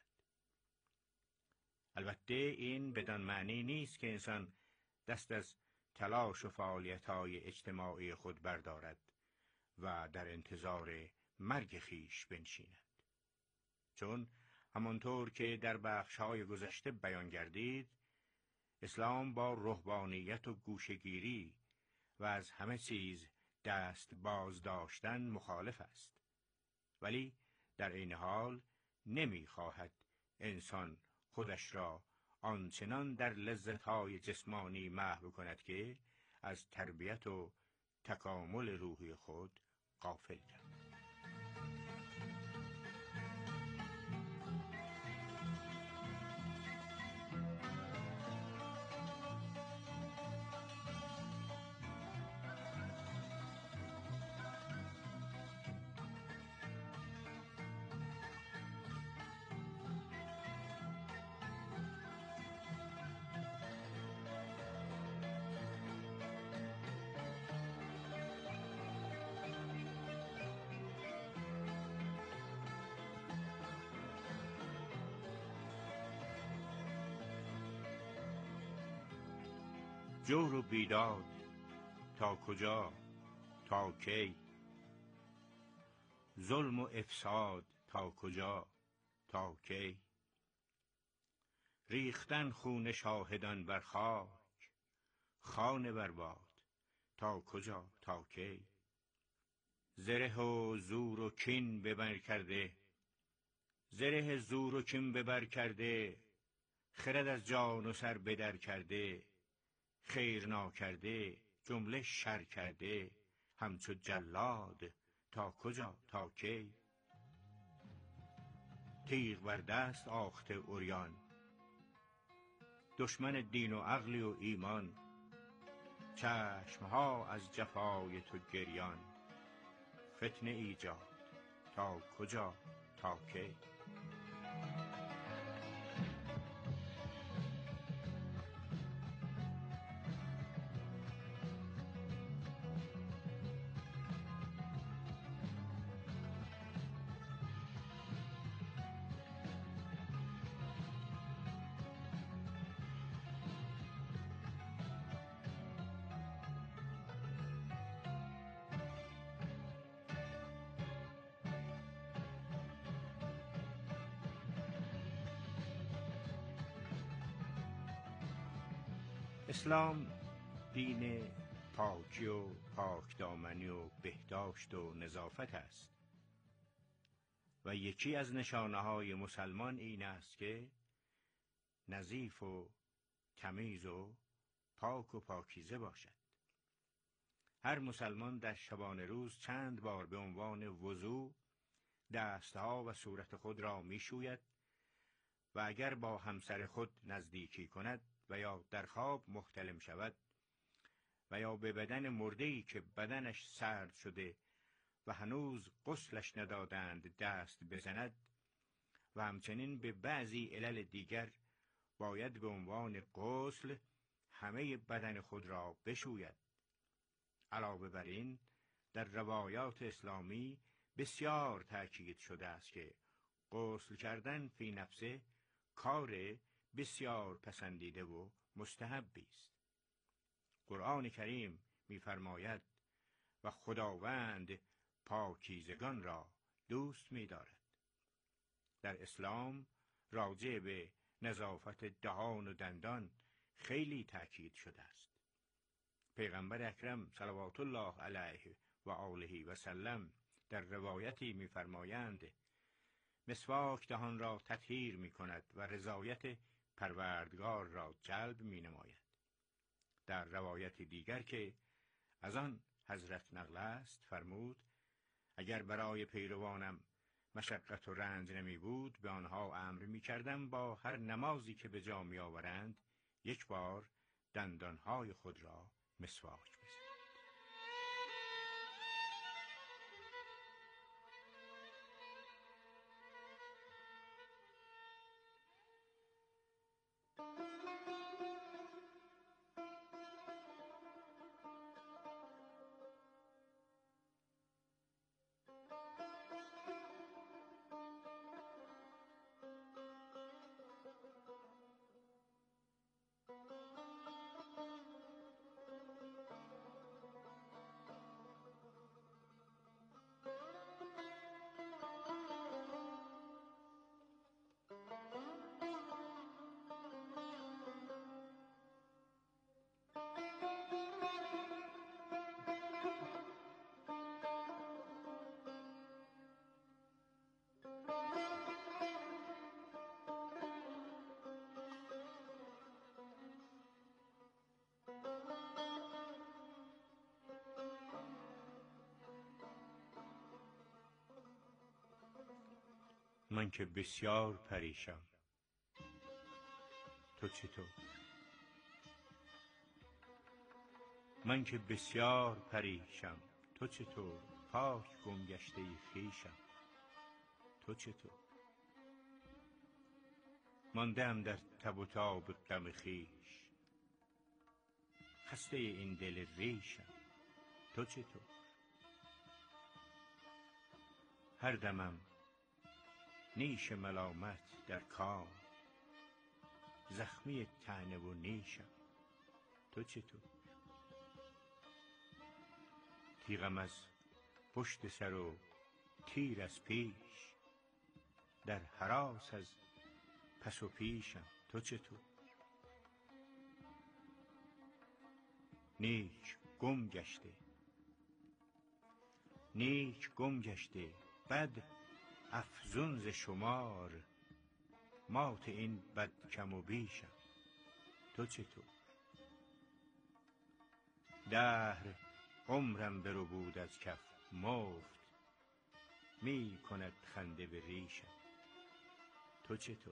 S11: البته این بدان معنی نیست که انسان دست از تلاش و فعالیت‌های اجتماعی خود بردارد و در انتظار مرگ خیش بنشیند، چون همانطور که در بخش‌های گذشته بیان گردید اسلام با رهبانیت و گوشه‌گیری و از همه چیز دست باز داشتن مخالف است، ولی در این حال نمی‌خواهد انسان خودش را آنچنان در لذت‌های جسمانی محو کند که از تربیت و تکامل روحی خود غافل گردد. جور و بیداد تا کجا تا کی، ظلم و افساد تا کجا تا کی، ریختن خون شاهدان بر خاک، خانه بر باد تا کجا تا کی، زره و زور و کین ببر کرده، زره زور و کین ببر کرده، خرد از جان و سر بدر کرده، خیر ناکرده جمله شر کرده، همچو جلاد تا کجا تا کی. تیغ بر دست آخته عریان. دشمن دین و عقل و ایمان، چشمها از جفای تو گریان. فتنه ایجاد تا کجا تا کی؟ اسلام دین پاکی و پاکدامنی و بهداشت و نظافت است و یکی از نشانه‌های مسلمان این است که نظیف و تمیز و پاک و پاکیزه باشد. هر مسلمان در شبانه روز چند بار به عنوان وضو دستها و صورت خود را می‌شوید و اگر با همسر خود نزدیکی کند و یا در خواب محتلم شود و یا به بدن مرده‌ای که بدنش سرد شده و هنوز غسلش ندادند دست بزند و همچنین به بعضی علل دیگر باید به عنوان غسل همه بدن خود را بشوید. علاوه بر این در روایات اسلامی بسیار تأکید شده است که غسل کردن فی نفسه کار بسیار پسندیده و مستحبی است. قرآن کریم می‌فرماید و خداوند پاکیزگان را دوست می‌دارد. در اسلام راجع به نظافت دهان و دندان خیلی تأکید شده است. پیغمبر اکرم صلوات الله علیه و آله و سلم در روایتی می‌فرمایند مسواک دهان را تطهیر می‌کند و رضایت پروردگار را جلب می‌نماید. در روایت دیگر که از آن حضرت نقل است فرمود اگر برای پیروانم مشقت و رنج نمی بود به آنها امر می‌کردم با هر نمازی که به جا می‌آورند یک بار دندانهای خود را مسواک بزنند. من که بسیار پریشم، تو چطور؟ من که بسیار پریشم، تو چطور؟ پاک گم گشته خویشم، تو چطور؟ مانده‌ام در تب و تاب غم خویش، خسته این دل ریشم، تو چطور؟ هر دمم نیش ملامت در کام، زخمی طعنه و نیشم، تو چطور؟ تیغم از پشت سر و تیر از پیش، در هراس از پس و پیشم، تو چطور؟ نیک گم گشته بد افزون ز شمار، مات این بد کم و بیشم، تو چطور؟ دهر عمرم بربود از کف مفت، می کند خنده به ریشم، تو چطور؟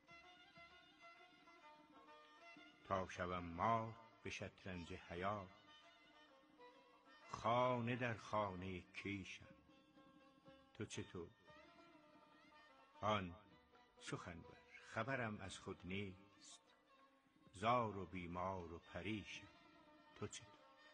S11: تا شوم ماه به شطرنج حیات، خانه در خانه کیشم. تو چطور؟ آن سخنور خبرم از خود نیست، زار و بیمار و پریشم. تو چطور؟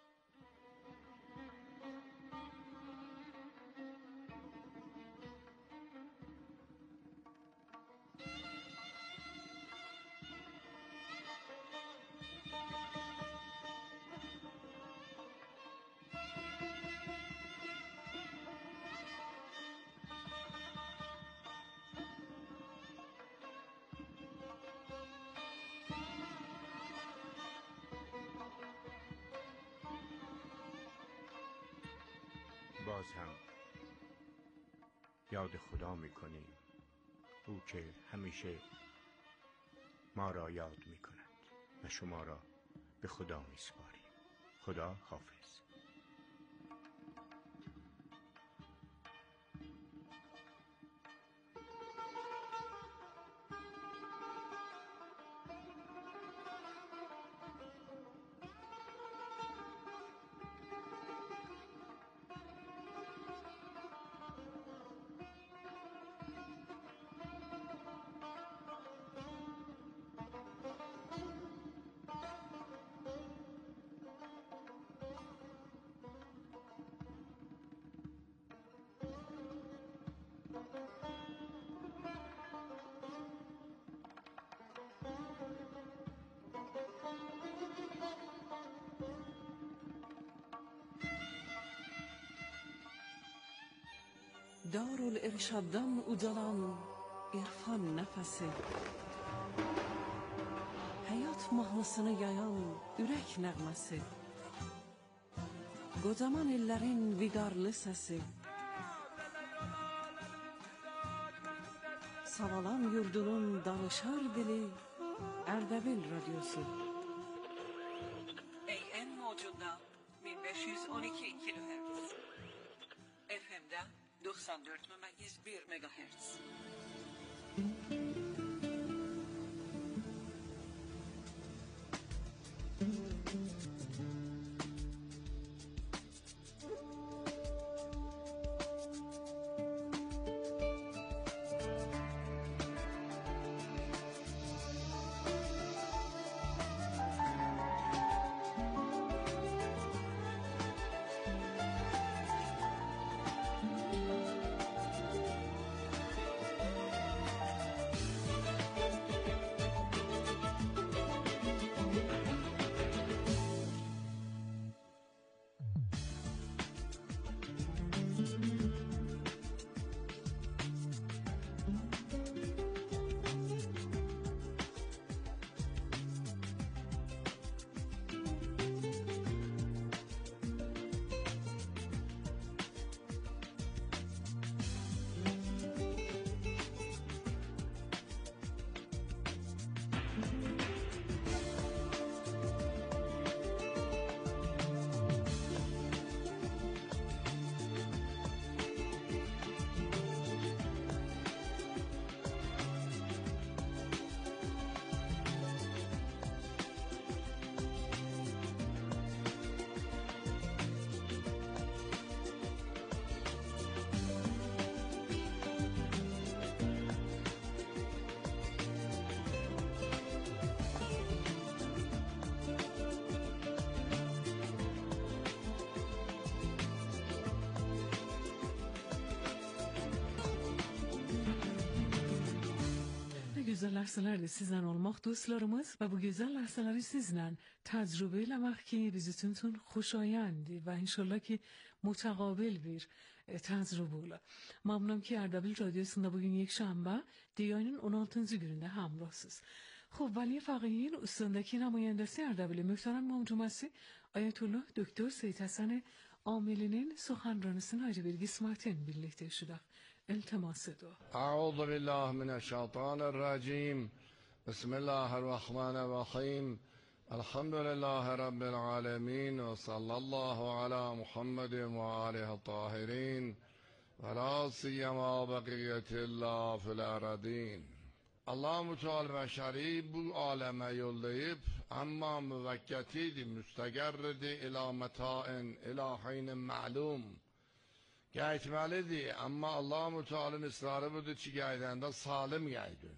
S11: باز هم یاد خدا میکنیم، او که همیشه ما را یاد میکند و شما را به خدا میسپاریم. خدا حافظ.
S3: Darul-Irshad'dan ucalan irfan nəfəsi, həyat mahnısını yayan ürək nəğməsi, qocaman illərin viqarlı səsi, Savalan yurdunun danışar dili, Ərdəbil radyosu. AM mavcudda 1512 kHz, FM'də 94,1 MHz.
S6: Gözəl ləhsələrdir sizlə olmaq dostlarımız və bu gözəl ləhsələri sizlə təcrübə eləmək ki bizim üçün xoşayəndir و inşallah ki متقابل bir təcrübə olar. Məmnunam ki Ərdəbil Radyosu'nda bugün یک şənbə دیانın 16. günündə hamrahsınız. خب ولی فقیهین استاندکی نمایندسی اردبیل محترم امام جمعه آیت الله دکتر سید حسن عاملین سخنرانیسini ayrı bir qismətin birlikdə eşidək. التماس دعا.
S12: اعوذ بالله من الشیطان الرجیم. بسم الله الرحمن الرحیم. الحمد لله رب العالمین و صلی الله علی محمد و آله الطاهرین و لا سیما بقیة الله فی الارضین. Allah-u Teala bəşəri bu aləmə yollayıb, amma müvəkkətidir, müstəqərridir, ilə mətain, ilə haynin məlum. Gəyitməlidir, amma Allah-u Teala'nın ısrarı budur ki, gəydəndə salim gəydin.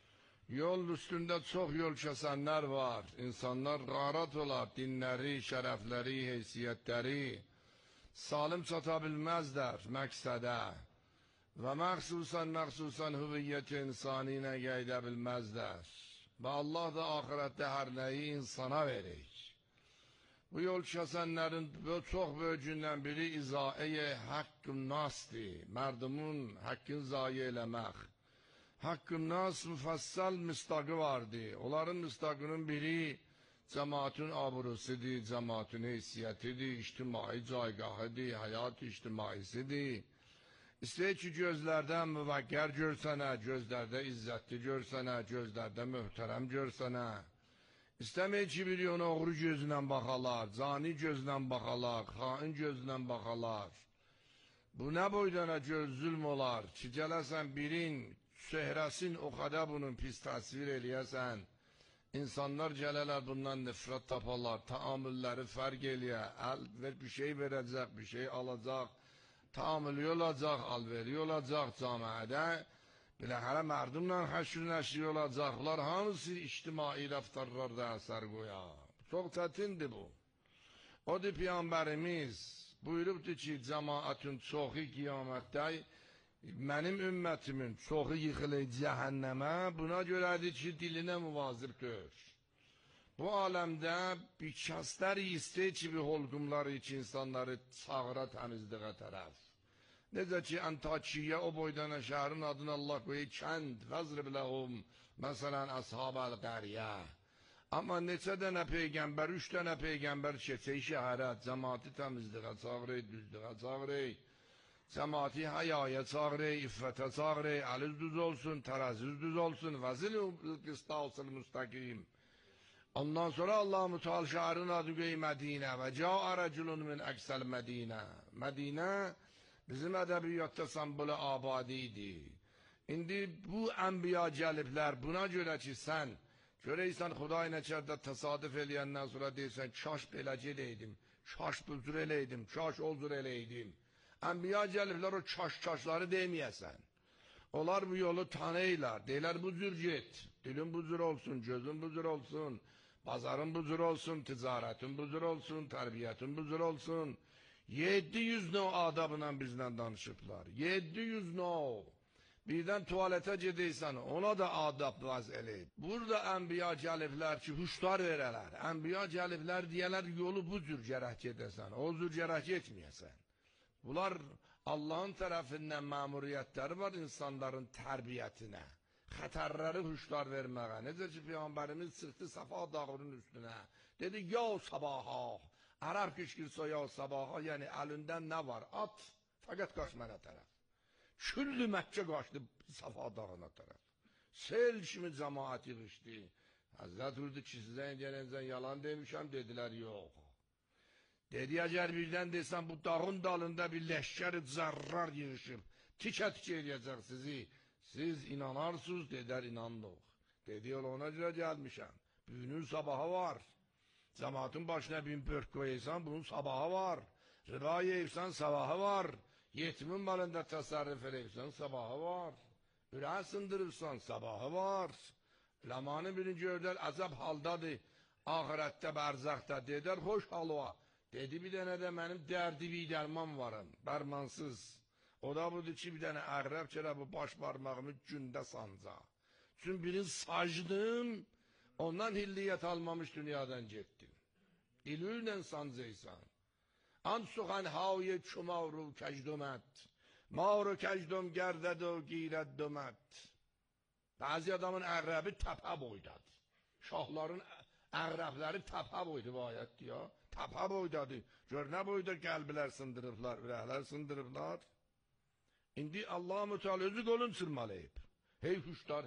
S12: Yol üstündə çox yol kəsənlər var, insanlar qarat olar, dinləri, şərəfləri, heysiyyətləri, salim çata bilməzlər məqsədə. Və məxsusən hüviyyət insani ilə qayda bilməzlər. Və Allah da ahirətdə hər nəyi insana verir. Bu yol kəsənlərin çox böyücündən biri izaiyə haqqın nasdır. Mərdumun haqqın zayi eləmək. Haqqın nas müfəssəl müstaqı vardı. Onların müstaqının biri cəmaatın abrusidir, cəmaatın heysiyyətidir, ictimai caygahıdır, həyat ictimaisidir. İstəyir ki, gözlərdən müvəqqər görsənə, gözlərdə izzətli görsənə, gözlərdə möhtərəm görsənə. İstəmir ki, biri ona oğru gözlə baxalar, cani gözlə baxalar, xain gözlə baxalar. Bu nə boydana göz zülm olar ki, gələsən birin, söhrəsin o qədər bunun pis təsvir eləyəsən. İnsanlar gələrlər bundan nifrət taparlar, taamülləri fərq eləyə, bir şey verəcək, bir şey alacaq. Taamülü olacaq, alveri olacaq camiədə, biləxərə mərdumla həşr nəşri olacaqlar, hamısı ictimai rəftarlarda əsər qoyar. Çox çətindir bu. Odur Peyğəmbərimiz buyurubdur ki, cəmaatın çoxu qiyamətdə, mənim ümmətimin çoxu yıxılır cəhənnəmə, buna görədir ki, dilinə müvazibdir. Bu aləmdə bir kəslər istəyir ki, bir holqumları ki, insanları çağıra təmizliğə tərəf. Necə ki, Antakiyə o boydana şəhərin adını Allah qoyur, kənd, vəzr biləhum, məsələn, əshab-əl qəriyə. Amma neçə dənə peyğəmbər, 3 dənə peyğəmbər keçək şəhərə, cəmaati təmizliğə çağırır, düzlüğə çağırır, cəmaati həyaya çağırır, iffətə çağırır, əliz düz olsun, tərəziz düz olsun, vəzil-qısta olsun müstəqim. Ondan sonra Allah-u Teala şəhərin adı qoyur Mədinə və cə'a rəculun min əksəl Mədinə. Mədinə bizim ədəbiyyatda sembol abadi idi. İndi bu ənbiya gəliblər buna görə ki, sən görəysən Xuday nəkərdə təsadüf eləyəndən sonra deyirsən, kaş belə gedəydim, kaş bu cür eləydim, kaş o cür eləydim. Ənbiya gəliblər o kaş-kaşları deməyəsən. Onlar bu yolu tanıyırlar, deyirlər bu cür get, dilin bu cür olsun, gözün bu cür olsun, bazarın bu cür olsun, ticaretin bu cür olsun, tərbiyyətin bu cür olsun. 700 növ adabla bizlə danışıblar. 700 növ. Birdən tuvalete gedəysən, ona da adab vaz eləyib. Burada ənbiya gəliblər ki, huşlar verələr. Ənbiya gəliblər deyələr, yolu bu cür gərək gedəsən, o cür gərək getməyəsən. Bunlar Allah'ın tərəfindən məmuriyyətləri var insanların tərbiyyətinə. Xətərləri huşlar verməyə. Necə ki, Peyğəmbərimiz çıxdı Safa dağının üstünə. Dedi, ya sabaha. Ərəb kişkirsə ya sabaha, yəni əlindən nə var? At, fəqət qaç mənə tərəf. Küllü Məkkə qaçdı Safa dağına tərəf. Sel kimi cəmaat yığışdı. Həzrət vurdu ki, sizə indiyənəcən yalan demişəm, dedilər, yox. Dedi, əgər birdən desən, bu dağın dalında bir leşkər-i zərrar yığışıb, tikə-tikə eləyəcək sizi. Siz inanarsınız, dedər, inandıq. Dedi, ona görə gəlmişəm. Büyünün sabahı var. Cəmaatın başına bin pörk qoyaysan, bunun sabahı var. Rıba yeyirsən, sabahı var. Yetimin malında təsərrüf eləyirsən, sabahı var. Ürək sındırırsan, sabahı var. Lamanın birinci ördər əzəb haldadır. Ahirətdə, bərzəxdə, dedər, xoş halva. Dedi, bir dənə də mənim dərdi bir dərman varım, dərmansız. O da budur ki, bir dənə əqrəb kərə bu baş parmağımı gündə sanca. Çünkü birini sacdım, ondan hilliyyət almamış dünyadan getdim. İlüyle sancaysan. Ansuxan havye çumavru kəcdömət. Mavru kəcdöm gərdəd o girəd dömət. Bazı adamın əqrəbi təpə boydadır. Şahların əqrəbləri təpə boydu bu ayət diyor. Təpə boydadır. Gör nə boyda qəlblər sındırıblar, ürəklər sındırıblar. İndi Allah-u Teala özü qolun çırmalayıb. Hey huşlar,